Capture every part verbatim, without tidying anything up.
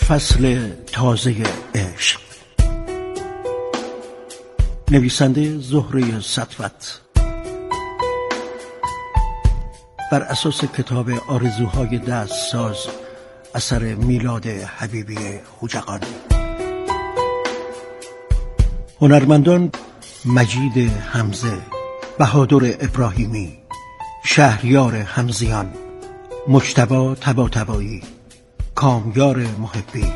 فصل تازه عشق. نویسنده زهره سطوت، بر اساس کتاب آرزوهای دستساز اثر میلاد حبیبی خوجقانی. هنرمندان: مجید حمزه، بهادر ابراهیمی، شهریار حمزیان، مجتبی طباطبایی، کامیار محبی.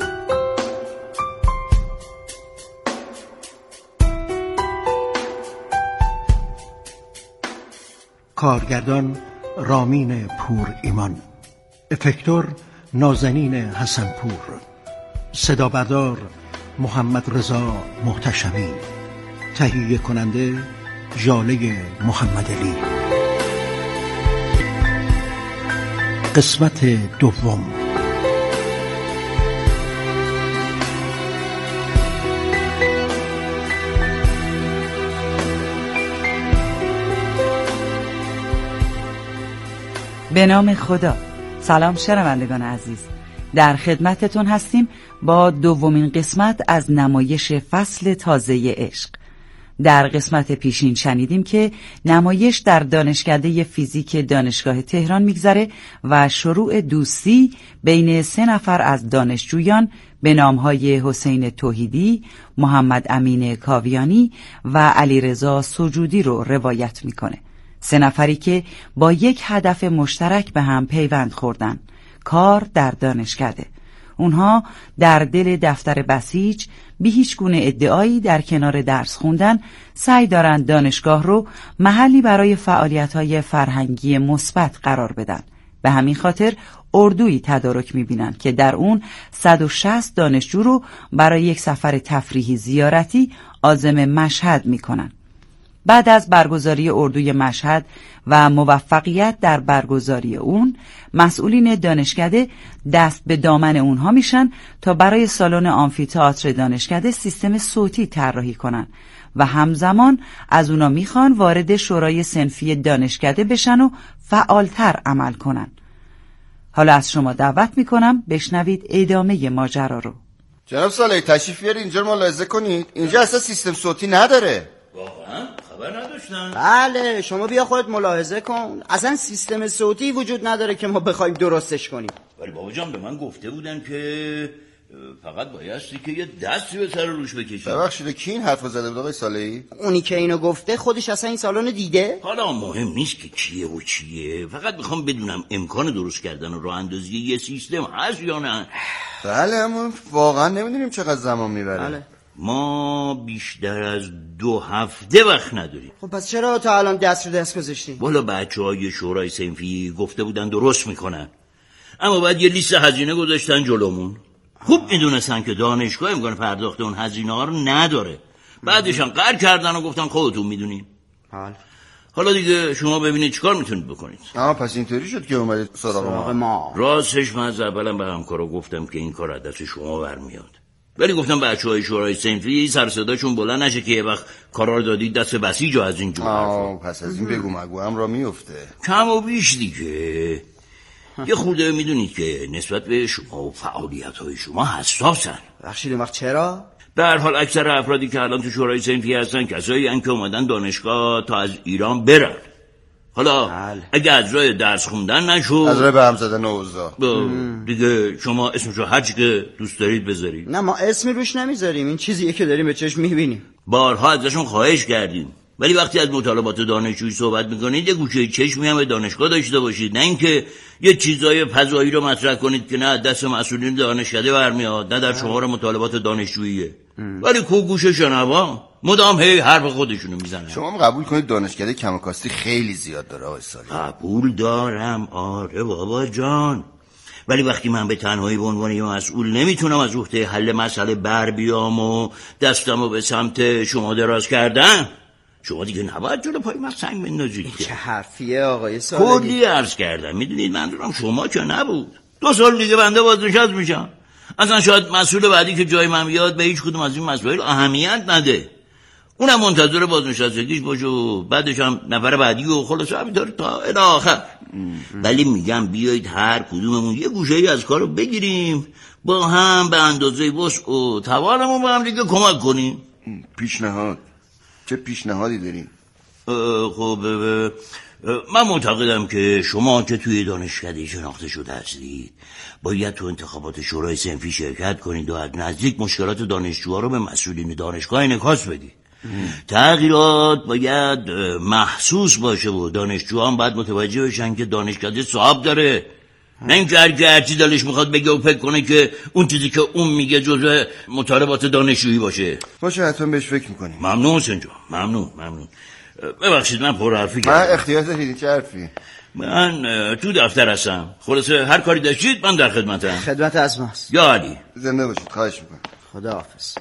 کارگردان: رامین پور ایمان، افکتور: نازنین حسنپور، صدا بردار: محمد رضا محتشمی، تهیه کننده: ژاله محمدعلی. قسمت دوم. به نام خدا. سلام شنوندگان عزیز، در خدمتتون هستیم با دومین قسمت از نمایش فصل تازه عشق. در قسمت پیشین شنیدیم که نمایش در دانشکده فیزیک دانشگاه تهران میگذره و شروع دوستی بین سه نفر از دانشجویان به نامهای حسین توحیدی، محمد امین کاویانی و علیرضا سجودی رو روایت میکنه. سه نفری که با یک هدف مشترک به هم پیوند خوردن: کار در دانشکده. اونها در دل دفتر بسیج بی هیچ گونه ادعایی در کنار درس خوندن سعی دارند دانشگاه رو محلی برای فعالیت‌های فرهنگی مثبت قرار بدن. به همین خاطر اردویی تدارک می‌بینند که در اون صد و شصت دانشجو رو برای یک سفر تفریحی زیارتی عازم مشهد می‌کنن. بعد از برگزاری اردوی مشهد و موفقیت در برگزاری اون، مسئولین دانشکده دست به دامن اونها میشن تا برای سالن آمفی‌تئاتر دانشکده سیستم صوتی طراحی کنن و همزمان از اونا میخوان وارد شورای صنفی دانشکده بشن و فعالتر عمل کنن. حالا از شما دعوت میکنم بشنوید ادامه ماجرا رو. جناب صالحی تشریف بیارید اینجا رو ملاحظه کنید. اینجا اصلا سیستم صوتی نداره. واقعا؟ خبر نداشتم. بله، شما بیا خودت ملاحظه کن. اصلا سیستم صوتی وجود نداره که ما بخوایم درستش کنیم. ولی بابا جان به من گفته بودن که فقط بایستی که یه دستی به سر روش بکشی. ببخشید کی این حرفو زده بود آقای صالحی؟ اونی که اینو گفته خودش اصلا این سالن دیده؟ حالا مهم نیست که کیه و چیه، فقط میخوام بدونم امکان درست کردن و راه اندازی یه سیستم هست یا نه. بله، اما واقعا نمیدونیم چقدر زمان میبره. بله. ما بیشتر از دو هفته وقت نداریم. خب پس چرا تا الان دست رو دست گذاشتین؟ والا بچهای شورای صنفی گفته بودن درست میکنن، اما بعد یه لیست هزینه گذاشتن جلومون. خوب میدونستن که دانشگاه امکان پرداخت اون هزینه ها رو نداره. بعدشان قرار کردن و گفتن خودتون میدونین. حال. حالا دیگه شما ببینید چیکار میتونید بکنید. آها، پس اینطوری شد که اومدید سراغ ما. ما راستش من از اولم به همکارا گفتم که این کار از دست شما برمیاد، ولی گفتم بچهای شورای صنفی سر صداشون بلند نشه که یه وقت کارا رو دادید دست بسیج و از این جور حرفا. پس از این بگو مگو هم را میفته. کم و بیش دیگه. یه خورده میدونید که نسبت به شما و فعالیت‌های شما حساسن. بخشید وقت چرا؟ به هر حال اکثر افرادی که الان تو شورای صنفی هستن کسایی هستن که اومدن دانشگاه تا از ایران برن. حالا بله. اگه از راه درس خوندن نشد، از راه به هم زدن اوضاع، دیگه شما اسمشو هر چی که دوست دارید بذارید. نه ما اسمی روش نمیذاریم، این چیزیه که داریم به چشم میبینیم. بارها ازشون خواهش کردیم، ولی وقتی از مطالبات دانشجویی صحبت میکنید یه گوشه چشمی هم به دانشگاه داشته باشید، نه اینکه یه چیزای فضایی رو مطرح کنید که نه دست مسئولین دانشکده برمیاد، نه در شمار مطالبات دانشجوییه. ولی کو گوشه شنوا مدام هی حرف خودشونو میزنن. شما هم قبول کنید دانشکده کم و کاستی خیلی زیاد داره آقای صالحی. قبول دارم، آره بابا جان، ولی وقتی من به تنهایی به عنوان یه مسئول نمیتونم از عهده حل مسئله بر بیام و دستمو به سمت شما دراز کردم، شما دیگه نباید جلو پای من سنگ بندازید. چه حرفیه آقای صالحی؟ کلی عرض کردم، میدونید منظورم شما که نبود. دو سال دیگه بنده بازنشست میشم، اصلا شاید مسئول بعدی که جای من بیاد به هیچ کدوم از این مسائل اهمیت نده. اونم منتظر بازنشستگیش باشه و بعدش هم نفر بعدی و خلاص همینطور تا الی آخر. ولی میگم بیایید هر کدوممون یه گوشه‌ای از کارو بگیریم، با هم به اندازه وسع و توانمون به هم دیگه کمک کنیم. پیشنهاد؟ چه پیشنهادی داریم؟ خب من معتقدم که شما که توی دانشکده شناخته شده هستید باید تو انتخابات شورای صنفی شرکت کنید و از نزدیک مشکلات دانشجوها رو به مسئولین دانشگاه انعکاس بدید. تغییرات باید محسوس باشه و دانشجوها هم باید متوجه بشن که دانشکده صاحب داره، نه اینکه هر کی هر چی دلش میخواد بگه و فکر کنه که اون چیزی که اون میگه جزء مطالبات دانشجویی باشه. باشه حتما بهش فکر میکنیم. ممنون حسین جان، ممنون ممنون. ببخشید من پر حرفی کردم. من اختیار دارید. چه حرفی؟ من تو دفتر هستم، خلاصه هر کاری داشتید من در خدمتم. خدمت از ماست. یا علی زنده باشید. خواهش میکنم. خدا حافظ.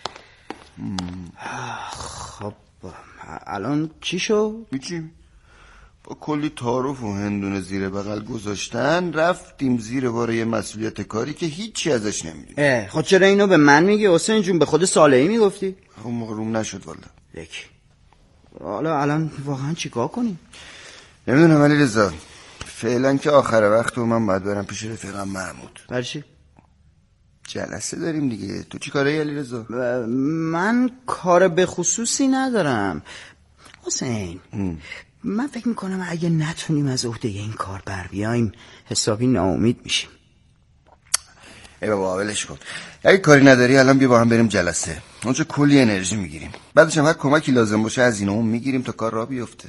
خب الان چی شد؟ هیچی، با کلی تعارف و هندونه زیر بغل گذاشتن رفتیم زیر بار یه مسئولیت کاری که هیچی ازش نمیدونیم. خب چرا اینو به من میگی حسین جون؟ به خود صالحی میگفتی؟ خب موقع روم نشد والا. یک حالا الان واقعا چیکار کنیم؟ نمیدونم ولی رضا فعلا که آخر وقت و من باید برم پیش رفیقم محمود. برای چی؟ جلسه داریم دیگه. تو چی کاره علی رضا؟ من کار به خصوصی ندارم حسین. من فکر میکنم اگه نتونیم از عهده این کار بر بیایم حسابی ناامید میشیم. ای بابا ولش کن. اگه کاری نداری الان بیا با هم بریم جلسه. اونجا کلی انرژی میگیریم، بعدش هم هر کمکی لازم باشه از اینو اون میگیریم تا کار راه بیفته.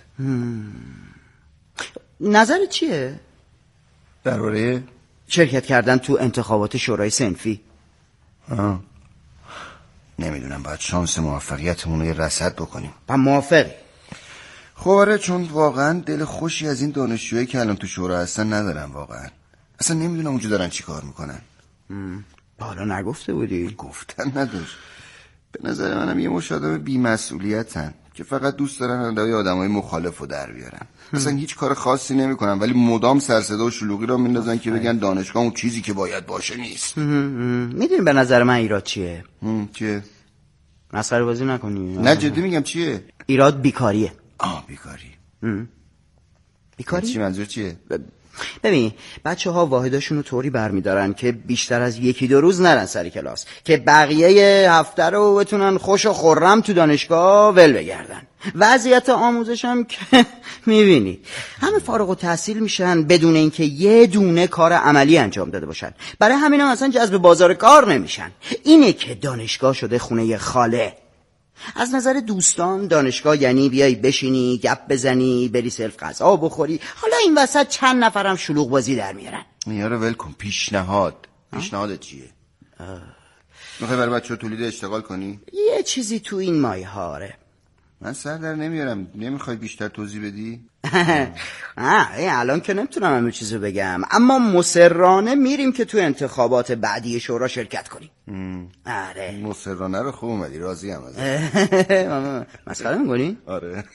نظرت چیه درباره شرکت کردن تو انتخابات شورای صنفی؟ آه. نمیدونم، باید شانس موفقیتمون رو یه رصد بکنیم. من موافقی. خب آره، چون واقعا دل خوشی از این دانشجوهایی که الان تو شورا هستن ندارم. واقعا اصلا نمیدونم اونجا دارن چی کار میکنن. حالا نگفته بودی؟ گفتن نداشت. به نظر منم یه مش آدم بی‌مسئولیتن که فقط دوست دارن ادای آدمای مخالفو در بیارن. اصلا هیچ کار خاصی نمیکنن ولی مدام سرصدا و شلوغی را میندازن که بگن دانشگاه اون چیزی که باید باشه نیست. میدونی به نظر من ایراد چیه؟ چیه؟ مسخره بازی نکنی. نه جدی میگم چیه؟ ایراد بیکاریه. آه بیکاری. بیکاری؟ چی منظور چیه؟ ببین بچه ها واحداشون رو طوری برمیدارن که بیشتر از یکی دو روز نرن سر کلاس که بقیه هفته رو بتونن خوش و خرم تو دانشگاه ول بگردن. وضعیت آموزش هم که میبینی همه فارغ التحصیل میشن بدون اینکه یه دونه کار عملی انجام داده باشن. برای همین هم اصلا جذب بازار کار نمیشن. اینه که دانشگاه شده خونه خاله. از نظر دوستان دانشگاه یعنی بیای بشینی گپ بزنی بری سلف غذا بخوری. حالا این وسط چند نفرم شلوغ بازی در میارن. یارو ول کن. پیشنهاد پیشنهادت چیه؟ میخوای برای بچه‌ها تولید اشتغال کنی؟ یه چیزی تو این مایه هاره. من سر در نمیارم. نمیخوای بیشتر توضیح بدی؟ نه الان که نمیتونم همه چیزو بگم، اما مصرانه میریم که تو انتخابات بعدی شورا شرکت کنیم. آره مصرانه رو خوب اومدی. راضی ام ازت. مسخره میکنی؟ آره.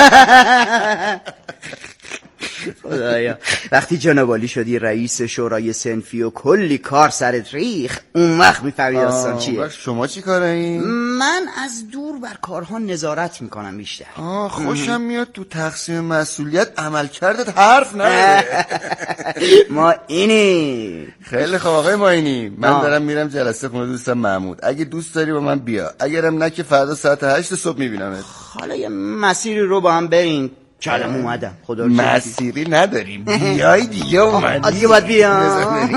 خدایا وقتی جناب عالی شدی رئیس شورای صنفی و کلی کار سرت ریخ اون وقت میفهمی داستان چیه. شما چی کاره این؟ من از دور بر کارها نظارت میکنم بیشتر. آه خوشم میاد تو تقسیم مسئولیت عمل کردت حرف نداره. ما اینی. خیلی خوب آقای ما اینی. من آه. دارم میرم جلسه خونه دوستم محمود. اگه دوست داری با من بیا، اگرم نه که فردا ساعت هشت صبح میبینمت. حالا یه مسیری رو با هم بریم. چالم اومدم. خدا رو مسیری نداریم. بیای دیگه اومدی. دیگه باید بیام.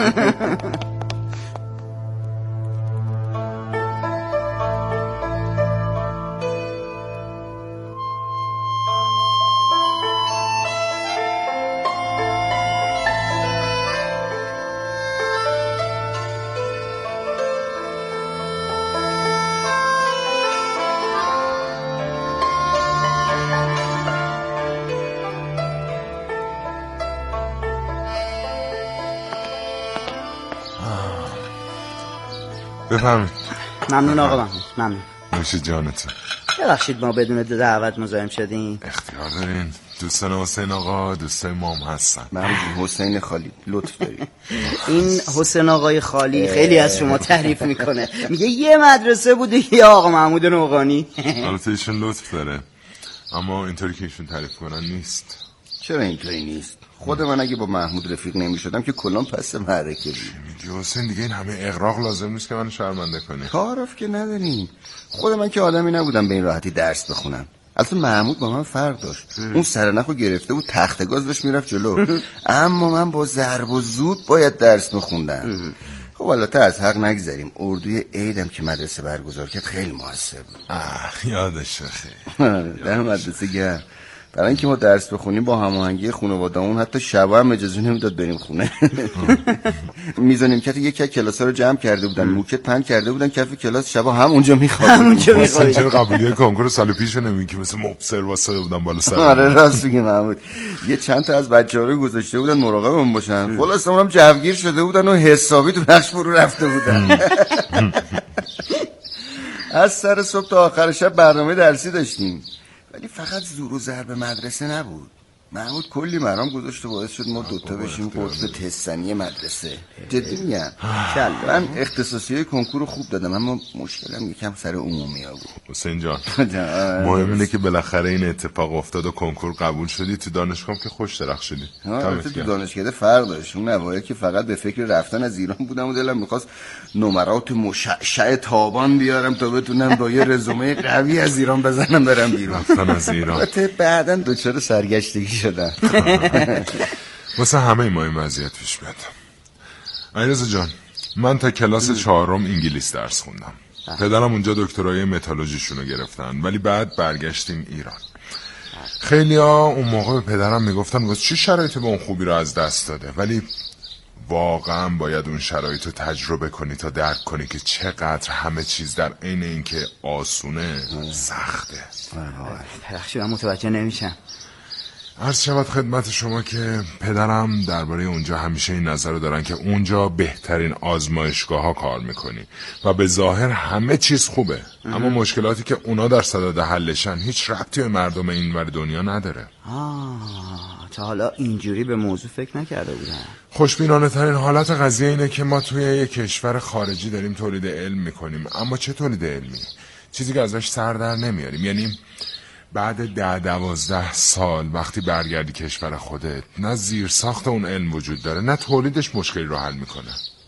بفهمید. ممنون آقا محمود. ممنون. نوش جانتون. ببخشید ما بدون دعوت مزاحم شدیم. اختیار دارین. دوستان حسین آقا، دوستان مام هستن. من حسین خالی، لطف داری. این حسین آقای خالی خیلی از شما تعریف میکنه، میگه یه مدرسه بوده یه آقا محمود نوقانی. البته ایشون لطف داره، اما اینطوری که ایشون تعریف کنن نیست. چرا اینطوری نیست؟ خود من اگه با محمود رفیق نمیشدم که کلام پس معرکه بود. میگه حسین دیگه این همه اغراق لازم نیست که منو شرمنده کنی. تعارف که نداریم. خود من که آدمی نبودم به این راحتی درس بخونم. البته محمود با من فرق داشت. اون سرنخو گرفته بود، تخت گاز داشت میرفت جلو. اما من با ضرب و زود باید درس بخوندم. خب البته از حق نگذریم، اردوی عیدم که مدرسه برگزار کرد خیلی موثر بود. آه یادشه خیلی. در مدرسه گرم. برای اینکه ما درس بخونیم با هماهنگی خانواده‌مون حتی شبا هم اجازه نمیداد بریم خونه. میز و نیمکت یکی از کلاس‌ها رو جمع کرده بودن، موکت پهن کرده بودن کف کلاس، شبا همونجا می‌خوابیدن. همونجا می‌خوابیدن. چرا قبولی کنکور سال پیشو نمیگی که مثل مبصر واسه بودن بالا سر؟ آره راست میگی محمود. یه چند تا از بچه‌ها رو گذاشته بودن مراقبمون باشن. خلاص اونم جوگیر شده بودن و حسابی تو بخش فرو رفته بودن. از سر صبح تا آخر شب برنامه درسی داشتیم. ولی فقط زور و ضرب مدرسه نبود. محمود کلی مرام گذاشت و باعث شد ما دوتا بشیم قطب تستنی مدرسه. جدی میگم. من اختصاصی کنکور خوب دادم اما مشکلم یکم سر عمومی ها بود. حسین جان مهم اینه که بالاخره این اتفاق افتاد و کنکور قبول شدی. تو دانشگاه که خوش درخشیدی. البته تو دانشکده فرق داشت. اون اوایل که فقط به فکر رفتن از ایران بودم و دلم می‌خواست نمرات مشعشع تابان بیارم تا بتونم با یه رزومه قوی از ایران بزنم برم بیرون. رفتن از ایران. البته بعداً دوچار سرگشتگی شدم. واسه همه ما این وضعیت پیش میاد. علیرضا جان، من تا کلاس چهارم انگلیس درس خوندم. پدرم اونجا دکترای متالوژیشونو گرفتن ولی بعد برگشتیم ایران. خیلیا اون موقع به پدرم میگفتن واسه چی شرایط به اون خوبی رو از دست داده، ولی واقعا باید اون شرایط رو تجربه کنی تا درک کنی که چقدر همه چیز در عین اینکه آسونه سخته. بخشی من متوجه نمیشم. عرض شود خدمت شما که پدرم درباره اونجا همیشه این نظر رو دارن که اونجا بهترین آزمایشگاه ها کار میکنی و به ظاهر همه چیز خوبه، اما مشکلاتی که اونا در صدد حلشن هیچ ربطی به مردم اینور دنیا نداره. آه تا حالا اینجوری به موضوع فکر نکرده بودم. خوشبینانه ترین حالت قضیه اینه که ما توی یک کشور خارجی داریم تولید علم میکنیم، اما چه تولید علمی؟ چیزی که ازش سر در نمیاریم. یعنی بعد ده دوازده سال وقتی برگردی کشور خودت، نه زیر ساخت اون علم وجود داره نه تولیدش مشکلی رو حل میکنه.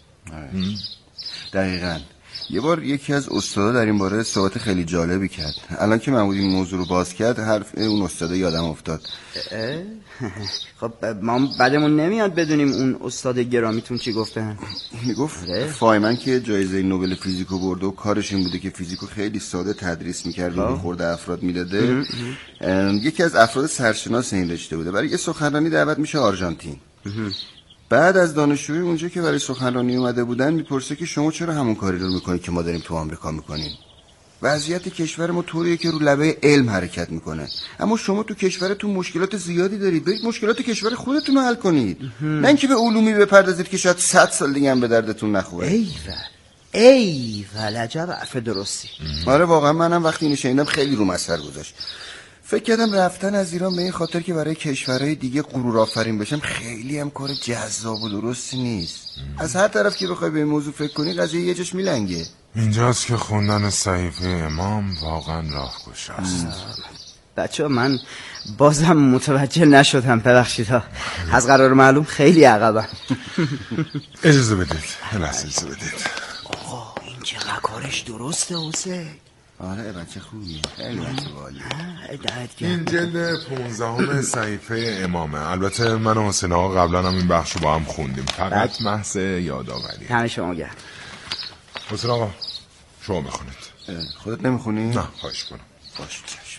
دقیقاً. یه بار یکی از استادا در این باره صحبت خیلی جالبی کرد. الان که محمود این موضوع رو باز کرد حرف اون استادا یادم افتاد. خب ما بعدمون نمیاد بدونیم اون استاد گرامیتون چی گفته. میگفت فایمن که جایزه نوبل فیزیکو برده و کارش این بوده که فیزیکو خیلی ساده تدریس میکرد و خورده افراد میداده. یکی از افراد سرشناس این رشته بوده. برای یه سخنرانی دعوت میشه آرژانتین. بعد از دانشجوی اونجا که برای سخنرانی اومده بودن میپرسه که شما چرا همون کاری رو میکنید که ما داریم تو آمریکا میکنیم؟ وضعیت کشور ما طوریه که رو لبه علم حرکت میکنه، اما شما تو کشورتون مشکلات زیادی دارید، برید مشکلات کشور خودتون رو حل کنید، نه اینکه به علومی بپردازید که شاید صد سال دیگه هم به دردتون نخوره. ایول ایول عجب حرف درستی. آره واقعا منم وقتی اینو شنیدم خیلی رو اثر گذاشت. فکر کردم رفتن از ایران به این خاطر که برای کشورهای دیگه غرور آفرین بشم خیلی هم کار جذاب و درستی نیست. از هر طرف که بخوای به این موضوع فکر کنی قضیه یه جاش میلنگه. اینجاست که خوندن صحیفه امام واقعا راهگشا است. بچه من بازم متوجه نشدم، ببخشید ها، از قرار معلوم خیلی عقبم. اجازه بدید اجازه بدید. آقا این چقدر کارش درسته حسین. آره بچه خوبیه، خیلی بچه والی. این جلد پونزدهم صحیفه امامه. البته من و حسین آقا قبلا هم این بخش رو با هم خوندیم، فقط محض یادآوری. همه شما گرد. حسین آقا شما بخونید. خودت نمیخونی؟ نه خواهش کنم. باشه چشم.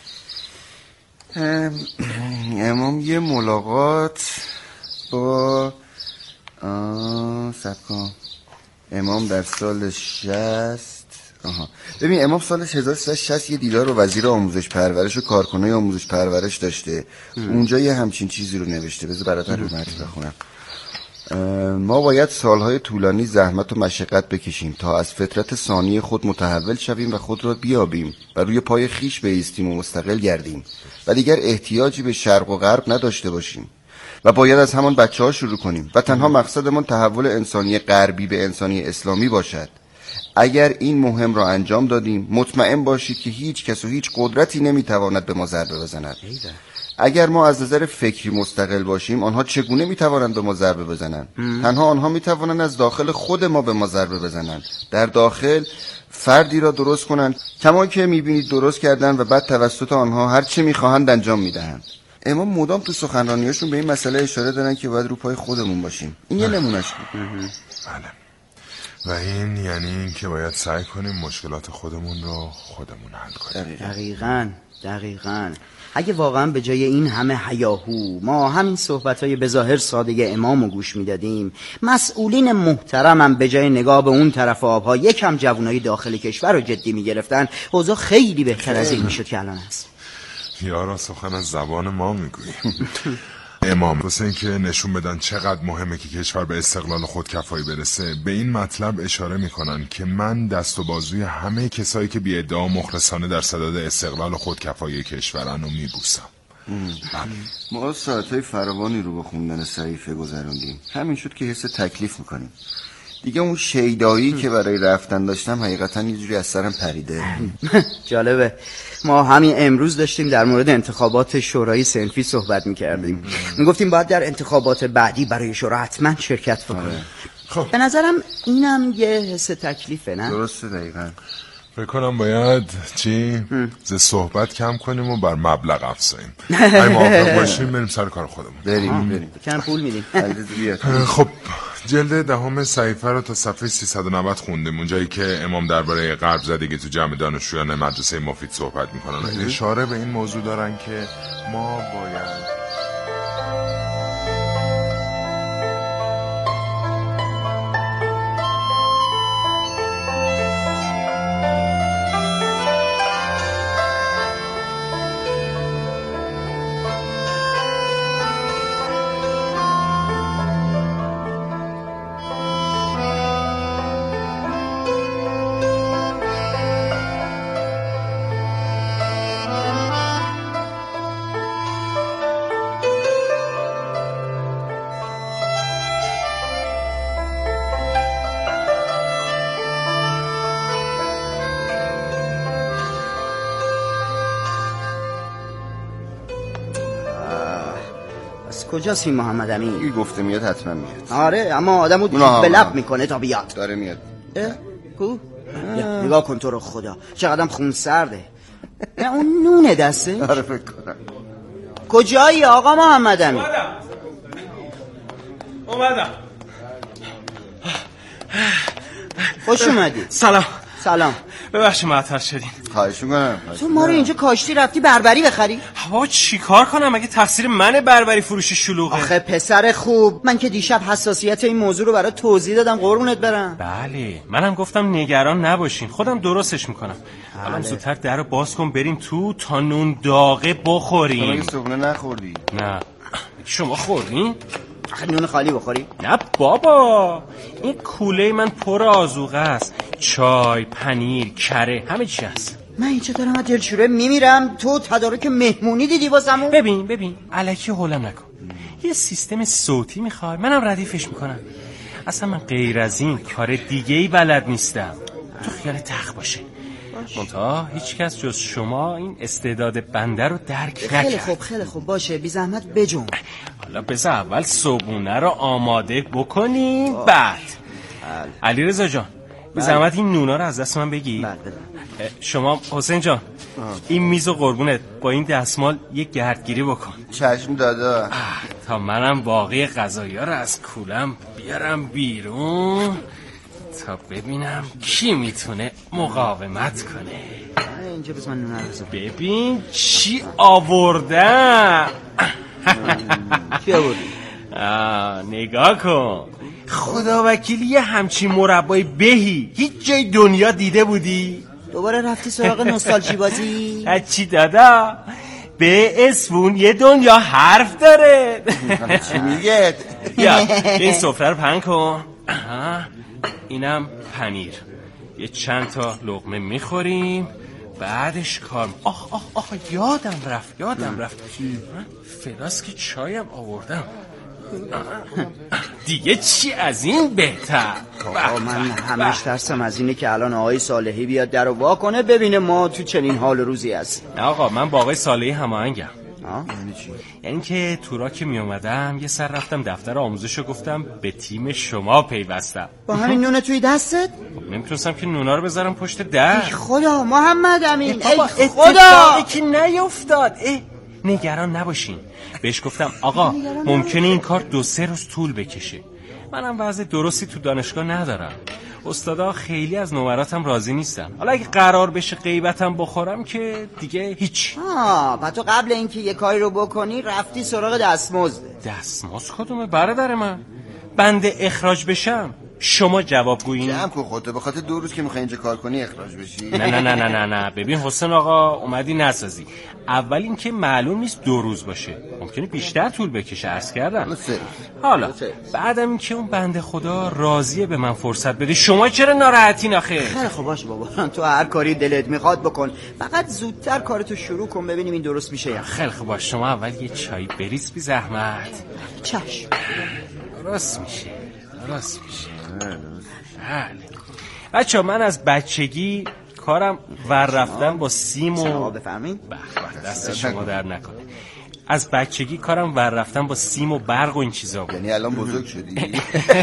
امام یه ملاقات با سبکان امام در سال شصت. آها. ببین امام سال هزار و سیصد و شصت یه دیدار رو وزیر آموزش پرورش و کارکنای آموزش پرورش داشته. ام. اونجا یه همچین چیزی رو نوشته. بذار براتون رو متن بخونم. ما باید سالهای طولانی زحمت و مشقت بکشیم تا از فطرت ثانی خود متحول شویم و خود را بیابیم و روی پای خیش بایستیم و مستقل گردیم و دیگر احتیاجی به شرق و غرب نداشته باشیم و باید از همان بچه ها شروع کنیم و تنها مقصدمان تحول انسانی غربی به انسانی اسلامی باشد. اگر این مهم را انجام دادیم مطمئن باشید که هیچ کس و هیچ قدرتی نمیتواند به ما ضربه بزند. اگر ما از نظر فکری مستقل باشیم آنها چگونه میتوانند به ما ضربه بزنند؟ تنها آنها میتوانند از داخل خود ما به ما ضربه بزنند. در داخل فردی را درست کنند کما که میبینید درست کردن و بعد توسط آنها هر چه میخواهند انجام میدهند. امام مدام تو سخنرانیاشون به این مسئله اشاره دارن که باید رو پای خودمون باشیم. این یه نمونهش بود. بله. و این یعنی این که باید سعی کنیم مشکلات خودمون رو خودمون حل کنیم. دقیقاً دقیقاً اگه واقعا به جای این همه هیاهو ما همین صحبت‌های بظاهر ساده امامو گوش میدادیم، مسئولین محترمم به جای نگاه به اون طرف آبها یکم جوانای داخل کشور رو جدی میگرفتن، اوضاع خیلی بهتر از این میشد که الان هست. یارا سخن از زبان ما میگویی. امام واسه اینکه نشون بدن چقدر مهمه که کشور به استقلال خودکفایی برسه به این مطلب اشاره میکنن که من دست و بازوی همه کسایی که بی ادعا مخلصانه در صدد استقلال خودکفایی کشورن رو میبوسم. ما ساعتهای فراوانی رو با خوندن صحیفه گذروندیم، همین شد که حس تکلیف میکنیم دیگه. اون شیدایی که برای رفتن داشتم حقیقتا یه جوری از سرم پریده. جالبه، ما همین امروز داشتیم در مورد انتخابات شورای صنفی صحبت میکردیم. میگفتیم باید در انتخابات بعدی برای شورا حتما شرکت بکنیم. خب به نظرم اینم یه حس تکلیفه، نه؟ درسته، دقیقا. فکر کنم باید چی؟ ز صحبت کم کنیم و بر مبلغ افزاییم. اگه موافق باشیم بریم سر کار خودمون. بریم بریم. کم پول میدیم. خب جلد دهم صحیفه رو تا صفحه سیصد و نود خوندیم، اونجایی که امام درباره غرب زدگی تو جمع دانشجویان مدرسه مفید صحبت میکنن. اشاره به این موضوع دارن که ما باید کجاست این محمد امین؟ این گفته میاد حتما میاد. آره اما آدمو به لب میکنه تا بیاد. داره میاد. کو؟ نگاه کن تو رو خدا چقدرم خون سرده. اون نونه دسته؟ آره فکر کنم. کجایی آقا محمد امین؟ اومدم اومدم خوش اومدی. سلام. سلام. ببخشید معطل شدین. خواهش میکنم. تو ما رو اینجا کاشتی رفتی بربری بخری؟ بابا چی کار کنم؟ مگه تقصیر منه بربری فروش شلوغه؟ آخه پسر خوب، من که دیشب حساسیت این موضوع رو برای توضیح دادم، قربونت برم. بله منم گفتم نگران نباشین، خودم درستش میکنم. الان زودتر در رو باز کن بریم تو تا نون داغه بخوریم. مگه صبحونه نخوردی؟ نه. شما خوردین؟ آخه نون خالی بخوری؟ نه بابا، این کوله من پر آذوقه است، چای، پنیر، کره، همه چی هست. من اینجا دارم از دلشوره میمیرم، تو تدارک مهمونی دیدی واسمون؟ ببین ببین الکی هولم نکن، یه سیستم صوتی میخوای منم ردیفش میکنم. اصلا من غیر از این کار دیگه ای بلد نیستم، تو خیال تخ باشه. منتها هیچ کس جز شما این استعداد بنده رو درک نکرد. خیلی خوب خیلی خوب باشه، بی زحمت بجون. حالا بذار اول صبحونه رو آماده بکنیم بعد. علیرضا جان بی زحمت این نونا رو از دست من بگی. شما حسین جان این میز و قربونت با این دستمال یک گردگیری بکن. چشم دادا. تا منم باقی غذایا رو از کولم بیارم بیرون تا ببینم کی میتونه مقاومت کنه. اینجا بس من نونه رو ببین چی آوردم. چی آوردی؟ نگاه کن، خدا وکیلی یه همچین مربای بهی هیچ جای دنیا دیده بودی؟ دوباره رفتی سراغ نوستالژی بازی؟ چی دادا؟ به اسفون یه دنیا حرف داره. چی میگه؟ یا این سفره رو پهن کن. اینم پنیر، یه چند تا لقمه میخوریم بعدش کار. آخ آخ آخ یادم رفت یادم رفت فلاسک چایم آوردم دیگه. چی از این بهتر؟ آقا من همش ترسم از اینه که الان آقای صالحی بیاد در رو وا کنه ببینه ما تو چنین حال روزی هست. نه آقا من با آقای صالحی هماهنگم. یعنی چی؟ یعنی که تورا که می اومدم یه سر رفتم دفتر آموزش و گفتم به تیم شما پیوستم. با همین نونه توی دستت؟ نمیتونستم که نونا رو بذارم پشت در. ای خدا محمد امین، ای خدا خدا که نیفتاد. اه نگران نباشین. بهش گفتم آقا ممکنه این کار دو سه روز طول بکشه، منم وضع درستی تو دانشگاه ندارم، استادا خیلی از نمراتم راضی نیستن، حالا اگه قرار بشه غیبتم بخورم که دیگه هیچ. آه پس تو قبل اینکه یه کاری رو بکنی رفتی سراغ دستمزد. دستمزد کدومه برادر من؟ بنده اخراج بشم شما جواب گویین؟ جمع کن خودت، به خاطر دو روز که میخوای اینجا کار کنی اخراج بشی؟ نه نه نه نه نه نه ببین حسین آقا اومدی نسازی. اول اینکه معلوم نیست دو روز باشه، ممکنه بیشتر طول بکشه، عرض کردم. حالا بعدم اینکه اون بنده خدا راضیه به من فرصت بده، شما چرا ناراحتین آخه؟ خیلی خوب باشه بابا، تو هر کاری دلت میخواد بکن، فقط زودتر کارتو شروع کن ببینیم این درست میشه یا خیلی خوب باشه. شما اول یه چای بریز بی زحمت. چشم. درست میشه درست میشه. بله بچه من از بچگی کارم ور رفتن با سیم و بفرمایید. دست شما در نکنه. از بچگی کارم ور رفتن با سیم و برق و این چیزا بود. یعنی الان بزرگ شدی؟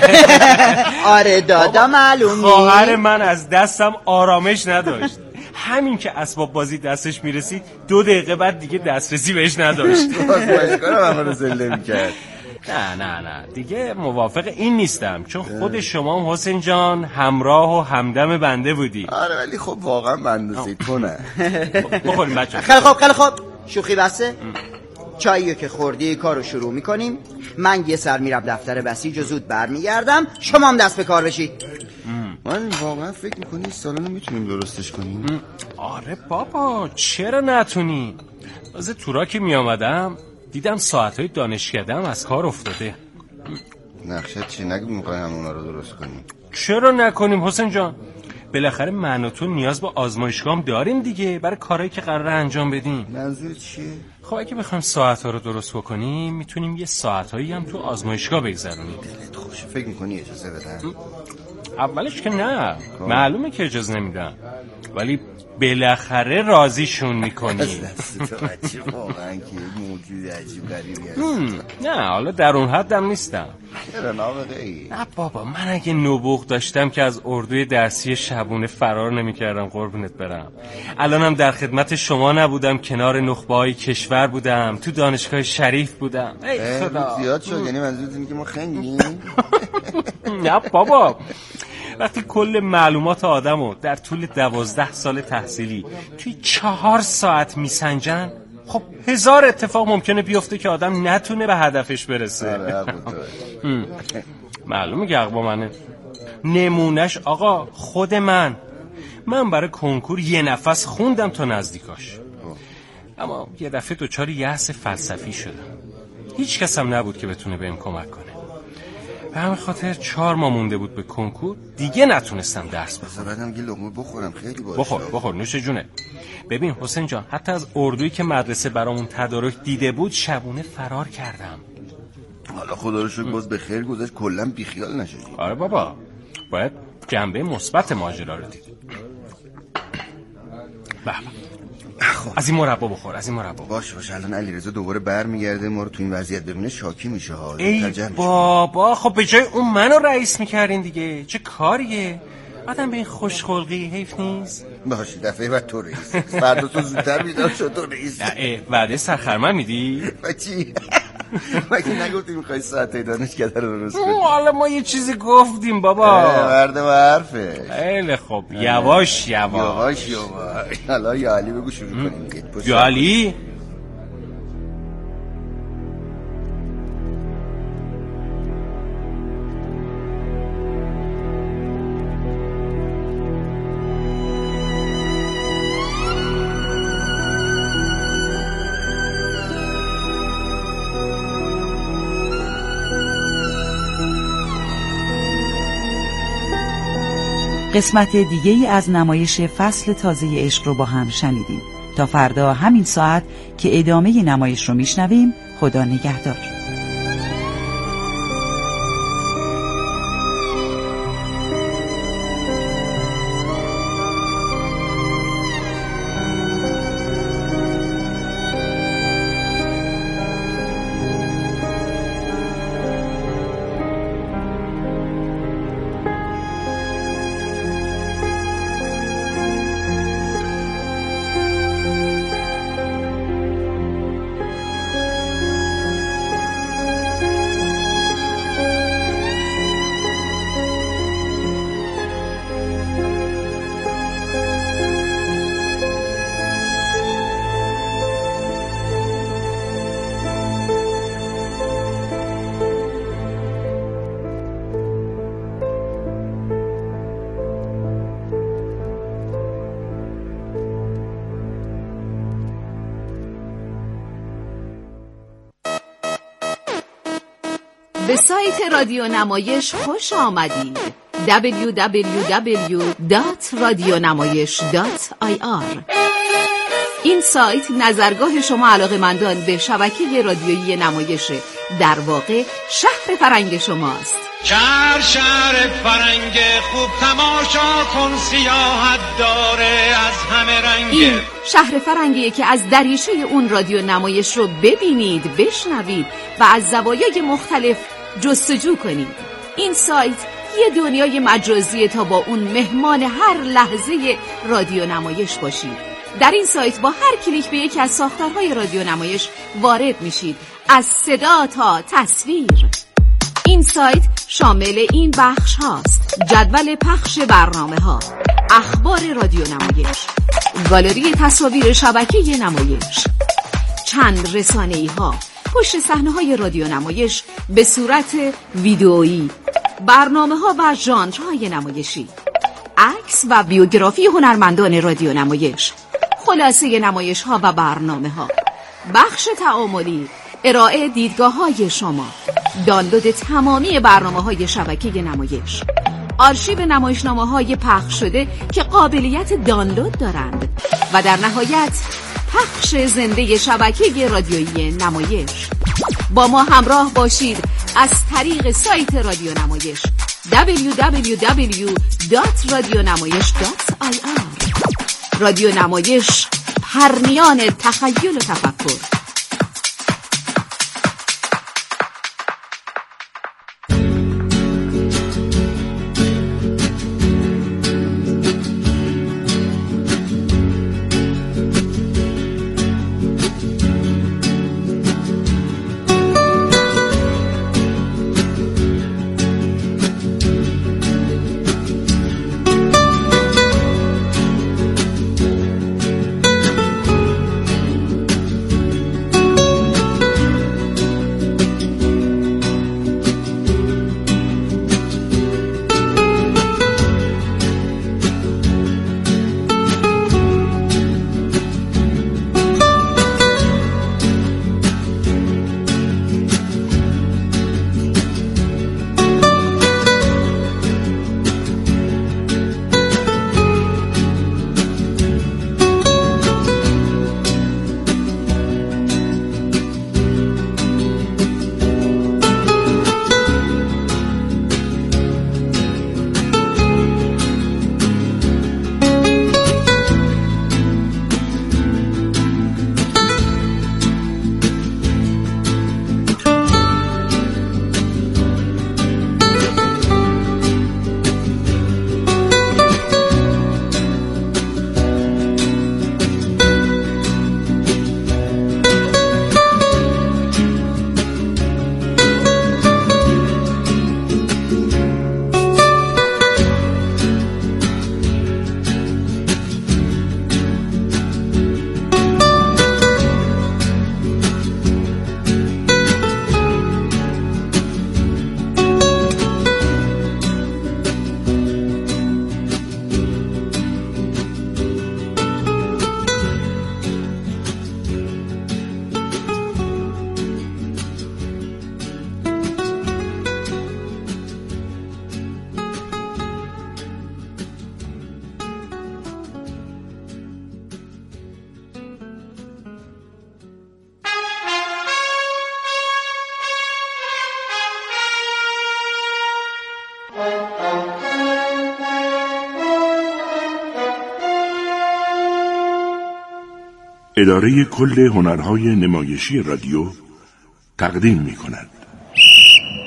آره دادا معلومی. خواهر من از دستم آرامش نداشت، همین که اسباب بازی دستش میرسید دو دقیقه بعد دیگه دسترسی بهش نداشت. بازیکارم همه رو زله میکرد. نه نه نه دیگه موافق این نیستم، چون خود شما هم حسین جان همراه و همدم بنده بودی. آره ولی خب واقعا بنده سیتونه. بخوریم بچه. خیلی خوب خیلی خوب شوخی بسته. چاییو که خوردی کارو شروع میکنیم، من یه سر میرم دفتر بسیج و زود برمیگردم، شما هم دست به کار بشید. من واقعا فکر میکنی سالانو میتونیم درستش کنیم؟ آره بابا چرا نتونی؟ از تورا که میامدم دیدم ساعتهای دانشکده‌ام از کار افتاده. نقشت چی؟ نگو میخوای همونا رو درست کنیم. چرا نکنیم حسین جان؟ بالاخره من و تو نیاز به آزمایشگاه هم داریم دیگه، برای کارهایی که قراره انجام بدیم. منظور چیه؟ خب اگه بخوایم ساعت‌ها رو درست بکنیم میتونیم یه ساعت‌هایی هم تو آزمایشگاه بگذرونیم. دلت خوشه فکر میکنی اجازه بدن؟ اولش که نه، معلومه که اجازه نمیدم، ولی بالاخره راضیشون میکنی. واقعا که موجود عجیب غریبی هست. نه حالا در اون حدم نیستم. چرا نابغه‌ای؟ نه بابا من اگه نبوغ داشتم که از اردوی درسی شبونه فرار نمیکردم قربونت برم. الانم در خدمت شما نبودم، کنار نخبه‌های کشور بودم، تو دانشگاه شریف بودم. ای خدا زیاد شد. یعنی منظورت اینه که ما خنگیم؟ نه بابا وقتی کل معلومات آدمو در طول دوازده سال تحصیلی توی چهار ساعت میسنجن، خب هزار اتفاق ممکنه بیفته که آدم نتونه به هدفش برسه. معلومه که عقبا منه. نمونش آقا خود من من برای کنکور یه نفس خوندم تا نزدیکاش، اما یه دفعه دوچار یأس فلسفی شدم، هیچ کس هم نبود که بتونه بهم کمک کنه. به همین خاطر چهار ماه مونده بود به کنکور، دیگه نتونستم درس بخونم. بعدم یه لقمه بخورم خیلی باشه. بخور بخور نوش جونه. ببین حسین جان حتی از اردویی که مدرسه برامون تدارک دیده بود شبونه فرار کردم. حالا خدا رو شکر باز به خیر گذشت، کلا بیخیال نشدی. آره بابا باید جنبه مثبت ماجرا رو دید. بابا از این مربا بخور، از این مربا. باش باش الان علیرضا دوباره برمیگرده ما رو تو این وضعیت ببینه شاکی میشه ها. ای بابا خب به جای اون منو رئیس میکردین دیگه، چه کاریه؟ آدم به این خوشخلقی حیف نیست؟ باشه دفعه بعد تو رئیس، فردا تو زودتر بیدار شد تو رئیس. نه وعده سرخرمن میدی؟ بچی مگه نگفتی میخوای ساعته دانشکده رو درست کنی؟ حالا ما یه چیزی گفتیم بابا. مرد و حرفه. خیلی خب یواش یواش یواش یواش. حالا یا علی بگو شروع کنیم. یا علی قسمت دیگه ای از نمایش فصل تازه عشق رو با هم شنیدیم. تا فردا همین ساعت که ادامه نمایش رو میشنویم. خدا نگهدار. به سایت رادیو نمایش خوش آمدید. دبلیو دبلیو دبلیو دات رادیونمایش دات آی آر. این سایت نظرگاه شما علاقه‌مندان به شبکه رادیویی نمایش، در واقع شهر فرنگ شماست. شهر شهر فرنگ خوب تماشا کن، سیاحت داره از همه رنگ. این شهر فرنگیه که از دریچه اون رادیو نمایش رو ببینید، بشنوید و از زوایای مختلف جستجو کنید. این سایت یه دنیای مجازیه تا با اون مهمان هر لحظه رادیو نمایش باشید. در این سایت با هر کلیک به یکی از ساختارهای رادیو نمایش وارد میشید، از صدا تا تصویر. این سایت شامل این بخش هاست: جدول پخش برنامه ها، اخبار رادیو نمایش، گالری تصاویر شبکه نمایش، چند رسانه‌ای ها، پشت صحنه های رادیو نمایش به صورت ویدئویی، برنامه ها و ژانرهای نمایشی، عکس و بیوگرافی هنرمندان رادیو نمایش، خلاصه نمایش ها و برنامه ها، بخش تعاملی، ارائه دیدگاه های شما، دانلود تمامی برنامه های شبکه نمایش، آرشیو نمایشنامه های پخش شده که قابلیت دانلود دارند و در نهایت پخش زنده شبکه رادیویی نمایش. با ما همراه باشید از طریق سایت رادیو نمایش دبلیو دبلیو دبلیو دات رادیونمایش دات آی آر. رادیو نمایش، پرنیان تخیل و تفکر. اداره کل هنرهای نمایشی رادیو تقدیم می کند.